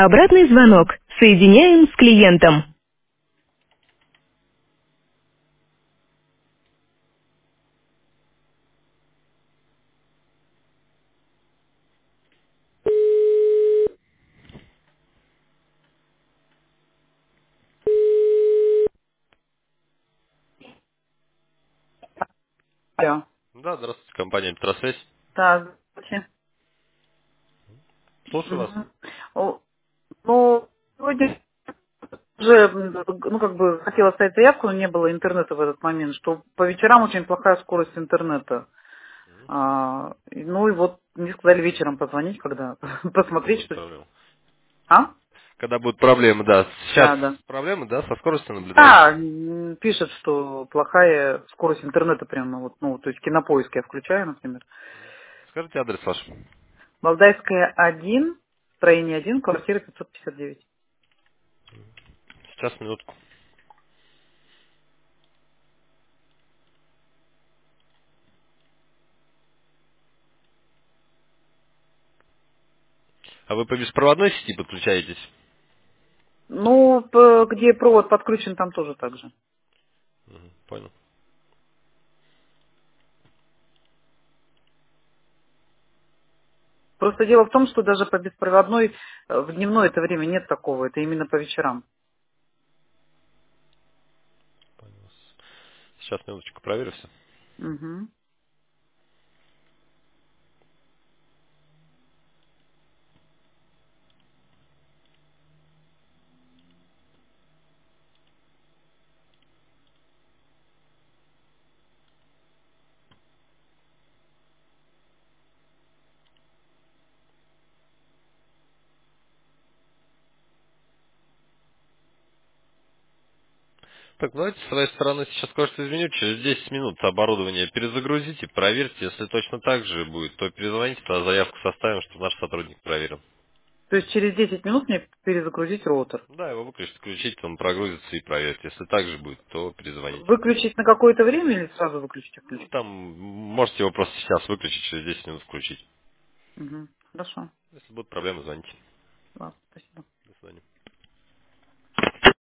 Обратный звонок. Соединяем с клиентом. Алло. Да, здравствуйте, компания «Петросвязь». Да, здравствуйте. Слушаю вас. Мгм. Ну, сегодня уже, ну, как бы хотела ставить заявку, но не было интернета в этот момент, что по вечерам очень плохая скорость интернета. Ну и вот мне сказали вечером позвонить, когда Когда посмотреть, будут что... проблемы? А? Когда будут проблемы, да. Сейчас Да, да. проблемы, да, со скоростью Да, наблюдаете? пишет, что плохая скорость интернета прямо вот, ну, то есть кинопоиск я включаю, например. Скажите адрес ваш. Валдайская 1, строение 1, квартира 559. Сейчас, минутку. А вы по беспроводной сети подключаетесь? Ну, где провод подключен, там тоже так же. Мгм, понял. Просто дело в том, что даже по беспроводной в дневное это время нет такого, это именно по вечерам. Понял. Сейчас, минуточку, проверю все. Мгм. Так, давайте с своей стороны сейчас кое-что изменю. Через 10 минут оборудование перезагрузите, проверьте. Если точно так же будет, то перезвоните, тогда заявку составим, чтобы наш сотрудник проверил. То есть через 10 минут мне перезагрузить роутер. Да, его выключить, включить, он прогрузится и проверьте. Если так же будет, то перезвоните. Выключить на какое-то время или сразу выключить и Ну, включить? там можете его просто сейчас выключить, через 10 минут включить. Угу. Хорошо. Если будут проблемы, звоните. Ладно, спасибо.